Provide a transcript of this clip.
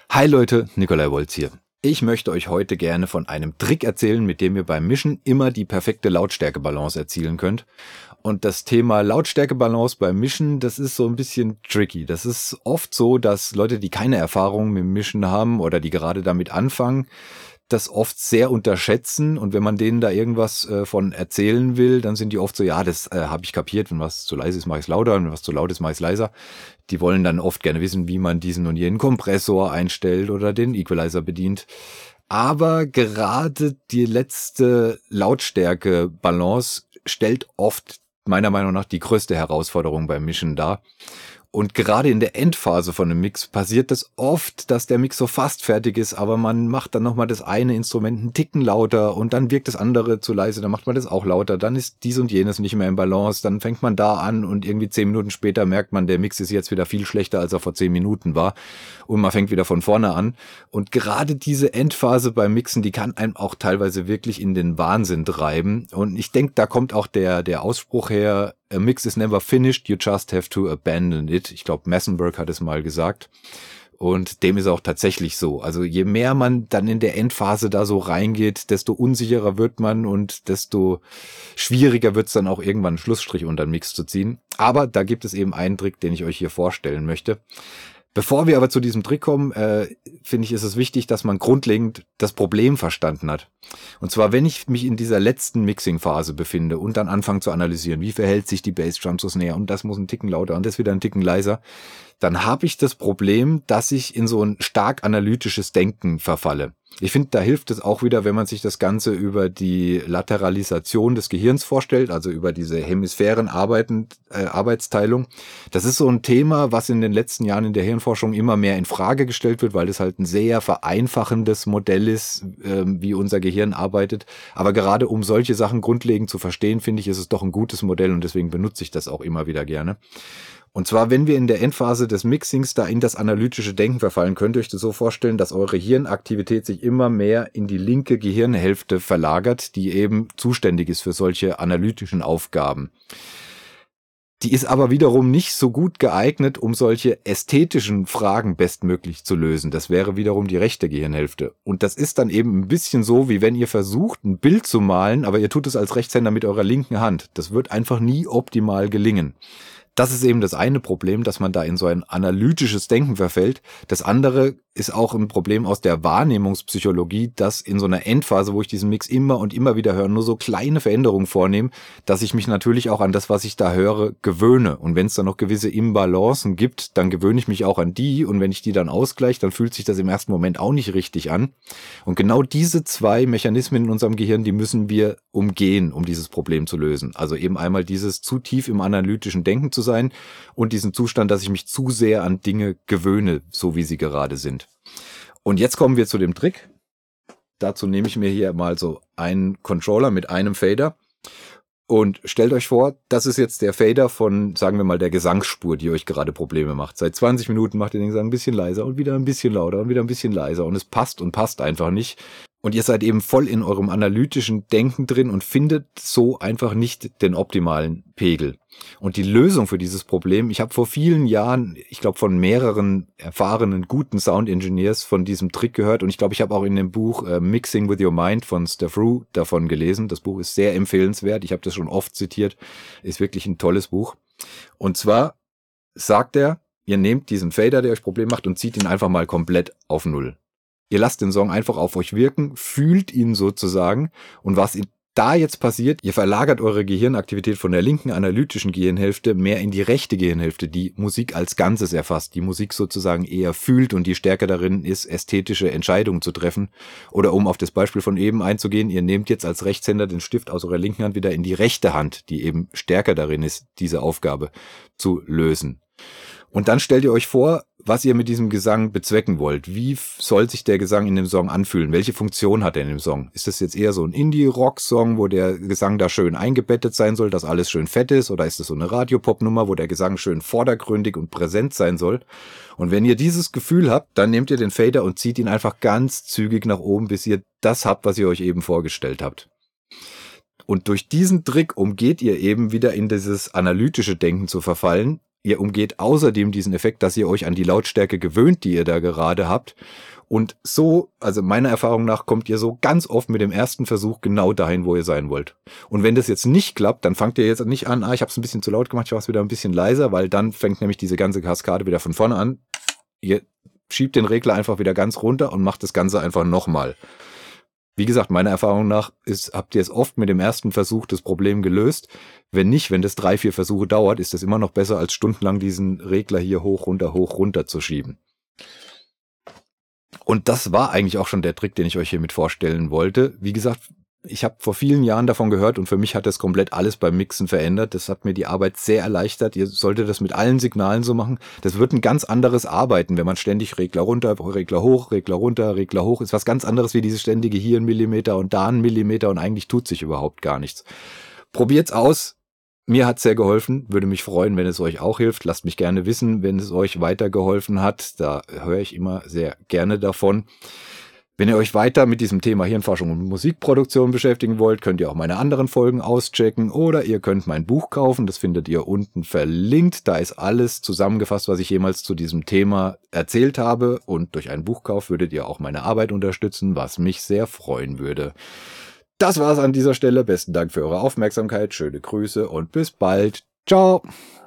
Hi Leute, Nikolai Wolz hier. Ich möchte euch heute gerne von einem Trick erzählen, mit dem ihr beim Mischen immer die perfekte Lautstärkebalance erzielen könnt. Und das Thema Lautstärkebalance beim Mischen, das ist so ein bisschen tricky. Das ist oft so, dass Leute, die keine Erfahrung mit dem Mischen haben oder die gerade damit anfangen, das oft sehr unterschätzen, und wenn man denen da irgendwas von erzählen will, dann sind die oft so, ja, das habe ich kapiert, wenn was zu leise ist, mache ich es lauter, und wenn was zu laut ist, mache ich es leiser. Die wollen dann oft gerne wissen, wie man diesen und jenen Kompressor einstellt oder den Equalizer bedient. Aber gerade die letzte Lautstärke-Balance stellt oft meiner Meinung nach die größte Herausforderung beim Mischen dar. Und gerade in der Endphase von einem Mix passiert das oft, dass der Mix so fast fertig ist, aber man macht dann nochmal das eine Instrument einen Ticken lauter und dann wirkt das andere zu leise, dann macht man das auch lauter, dann ist dies und jenes nicht mehr im Balance, dann fängt man da an und irgendwie 10 Minuten später merkt man, der Mix ist jetzt wieder viel schlechter, als er vor 10 Minuten war, und man fängt wieder von vorne an. Und gerade diese Endphase beim Mixen, die kann einem auch teilweise wirklich in den Wahnsinn treiben, und ich denke, da kommt auch der Ausspruch her: A mix is never finished, you just have to abandon it. Ich glaube, Massenberg hat es mal gesagt. Und dem ist auch tatsächlich so. Also je mehr man dann in der Endphase da so reingeht, desto unsicherer wird man und desto schwieriger wird es dann auch irgendwann einen Schlussstrich unter den Mix zu ziehen. Aber da gibt es eben einen Trick, den ich euch hier vorstellen möchte. Bevor wir aber zu diesem Trick kommen, finde ich, ist es wichtig, dass man grundlegend das Problem verstanden hat. Und zwar, wenn ich mich in dieser letzten Mixing-Phase befinde und dann anfange zu analysieren, wie verhält sich die Bassdrum so Snare und das muss ein Ticken lauter und das wieder ein Ticken leiser, dann habe ich das Problem, dass ich in so ein stark analytisches Denken verfalle. Ich finde, da hilft es auch wieder, wenn man sich das Ganze über die Lateralisation des Gehirns vorstellt, also über diese Hemisphären-Arbeitsteilung. Das ist so ein Thema, was in den letzten Jahren in der Hirnforschung immer mehr in Frage gestellt wird, weil das halt ein sehr vereinfachendes Modell ist, wie unser Gehirn arbeitet. Aber gerade um solche Sachen grundlegend zu verstehen, finde ich, ist es doch ein gutes Modell, und deswegen benutze ich das auch immer wieder gerne. Und zwar, wenn wir in der Endphase des Mixings da in das analytische Denken verfallen, könnt ihr euch das so vorstellen, dass eure Hirnaktivität sich immer mehr in die linke Gehirnhälfte verlagert, die eben zuständig ist für solche analytischen Aufgaben. Die ist aber wiederum nicht so gut geeignet, um solche ästhetischen Fragen bestmöglich zu lösen. Das wäre wiederum die rechte Gehirnhälfte. Und das ist dann eben ein bisschen so, wie wenn ihr versucht, ein Bild zu malen, aber ihr tut es als Rechtshänder mit eurer linken Hand. Das wird einfach nie optimal gelingen. Das ist eben das eine Problem, dass man da in so ein analytisches Denken verfällt. Das andere ist auch ein Problem aus der Wahrnehmungspsychologie, dass in so einer Endphase, wo ich diesen Mix immer und immer wieder höre, nur so kleine Veränderungen vornehme, dass ich mich natürlich auch an das, was ich da höre, gewöhne. Und wenn es da noch gewisse Imbalancen gibt, dann gewöhne ich mich auch an die. Und wenn ich die dann ausgleiche, dann fühlt sich das im ersten Moment auch nicht richtig an. Und genau diese zwei Mechanismen in unserem Gehirn, die müssen wir umgehen, um dieses Problem zu lösen. Also eben einmal dieses zu tief im analytischen Denken zu sein und diesen Zustand, dass ich mich zu sehr an Dinge gewöhne, so wie sie gerade sind. Und jetzt kommen wir zu dem Trick. Dazu nehme ich mir hier mal so einen Controller mit einem Fader und stellt euch vor, das ist jetzt der Fader von, sagen wir mal, der Gesangsspur, die euch gerade Probleme macht. Seit 20 Minuten macht ihr den Gesang ein bisschen leiser und wieder ein bisschen lauter und wieder ein bisschen leiser, und es passt und passt einfach nicht. Und ihr seid eben voll in eurem analytischen Denken drin und findet so einfach nicht den optimalen Pegel. Und die Lösung für dieses Problem, ich habe vor vielen Jahren, ich glaube von mehreren erfahrenen, guten Sound-Engineers von diesem Trick gehört, und ich glaube, ich habe auch in dem Buch Mixing with Your Mind von Steph Rue davon gelesen. Das Buch ist sehr empfehlenswert, ich habe das schon oft zitiert, ist wirklich ein tolles Buch. Und zwar sagt er, ihr nehmt diesen Fader, der euch Problem macht, und zieht ihn einfach mal komplett auf Null. Ihr lasst den Song einfach auf euch wirken, fühlt ihn sozusagen, und was da jetzt passiert, ihr verlagert eure Gehirnaktivität von der linken analytischen Gehirnhälfte mehr in die rechte Gehirnhälfte, die Musik als Ganzes erfasst, die Musik sozusagen eher fühlt und die Stärke darin ist, ästhetische Entscheidungen zu treffen. Oder um auf das Beispiel von eben einzugehen, ihr nehmt jetzt als Rechtshänder den Stift aus eurer linken Hand wieder in die rechte Hand, die eben stärker darin ist, diese Aufgabe zu lösen. Und dann stellt ihr euch vor, was ihr mit diesem Gesang bezwecken wollt. Wie soll sich der Gesang in dem Song anfühlen? Welche Funktion hat er in dem Song? Ist das jetzt eher so ein Indie-Rock-Song, wo der Gesang da schön eingebettet sein soll, dass alles schön fett ist? Oder ist das so eine Radiopop-Nummer, wo der Gesang schön vordergründig und präsent sein soll? Und wenn ihr dieses Gefühl habt, dann nehmt ihr den Fader und zieht ihn einfach ganz zügig nach oben, bis ihr das habt, was ihr euch eben vorgestellt habt. Und durch diesen Trick umgeht ihr eben wieder in dieses analytische Denken zu verfallen. Ihr umgeht außerdem diesen Effekt, dass ihr euch an die Lautstärke gewöhnt, die ihr da gerade habt. Und so, also meiner Erfahrung nach, kommt ihr so ganz oft mit dem ersten Versuch genau dahin, wo ihr sein wollt. Und wenn das jetzt nicht klappt, dann fangt ihr jetzt nicht an, ich habe es ein bisschen zu laut gemacht, ich mache es wieder ein bisschen leiser, weil dann fängt nämlich diese ganze Kaskade wieder von vorne an. Ihr schiebt den Regler einfach wieder ganz runter und macht das Ganze einfach nochmal. Wie gesagt, meiner Erfahrung nach habt ihr es oft mit dem ersten Versuch das Problem gelöst. Wenn nicht, wenn das 3, 4 Versuche dauert, ist das immer noch besser, als stundenlang diesen Regler hier hoch, runter zu schieben. Und das war eigentlich auch schon der Trick, den ich euch hiermit vorstellen wollte. Wie gesagt, ich habe vor vielen Jahren davon gehört und für mich hat das komplett alles beim Mixen verändert. Das hat mir die Arbeit sehr erleichtert. Ihr solltet das mit allen Signalen so machen. Das wird ein ganz anderes Arbeiten, wenn man ständig Regler runter, Regler hoch, Regler runter, Regler hoch. Ist was ganz anderes wie dieses ständige hier 1 Millimeter und da 1 Millimeter und eigentlich tut sich überhaupt gar nichts. Probiert's aus. Mir hat's sehr geholfen. Würde mich freuen, wenn es euch auch hilft. Lasst mich gerne wissen, wenn es euch weitergeholfen hat. Da höre ich immer sehr gerne davon. Wenn ihr euch weiter mit diesem Thema Hirnforschung und Musikproduktion beschäftigen wollt, könnt ihr auch meine anderen Folgen auschecken oder ihr könnt mein Buch kaufen. Das findet ihr unten verlinkt. Da ist alles zusammengefasst, was ich jemals zu diesem Thema erzählt habe. Und durch einen Buchkauf würdet ihr auch meine Arbeit unterstützen, was mich sehr freuen würde. Das war's an dieser Stelle. Besten Dank für eure Aufmerksamkeit. Schöne Grüße und bis bald. Ciao.